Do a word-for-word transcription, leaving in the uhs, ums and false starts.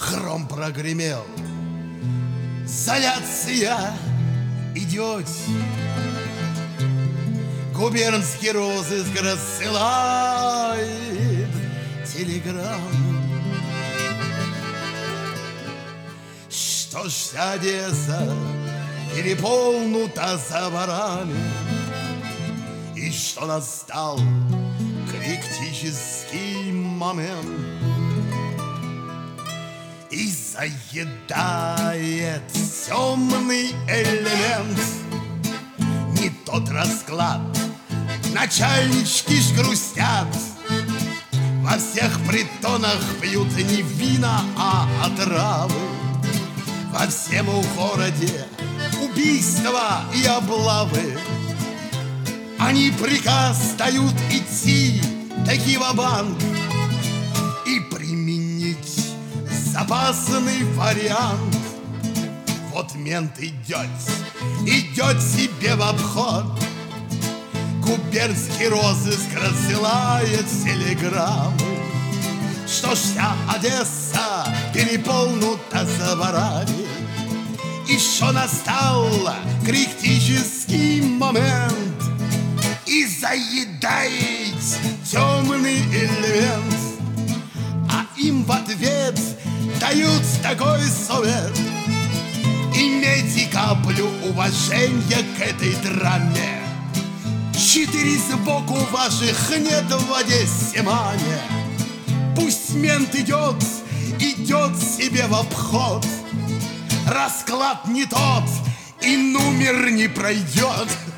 Гром прогремел. Заляция идет. Губернский розыск рассылает телеграмму, что ж вся Одесса переполнута товарами, и что настал критический момент, и заедает темный элемент. Не тот расклад, начальнички ж грустят, во всех притонах пьют не вина, а отравы. Во всем у городе убийства и облавы. Они приказ дают идти таки ва-банк и применить запасный вариант. Вот мент идет, идет себе в обход. Губернский розыск рассылает телеграммы, что ж вся Одесса переполнута товарами, и что настал критический момент, и заедает темный элемент. А им в ответ дают такой совет: имейте каплю уважения к этой драме. Четыре сбоку ваших нет в Одессе мане. Пусть мент идет, идет себе в обход. Расклад не тот, и номер не пройдет.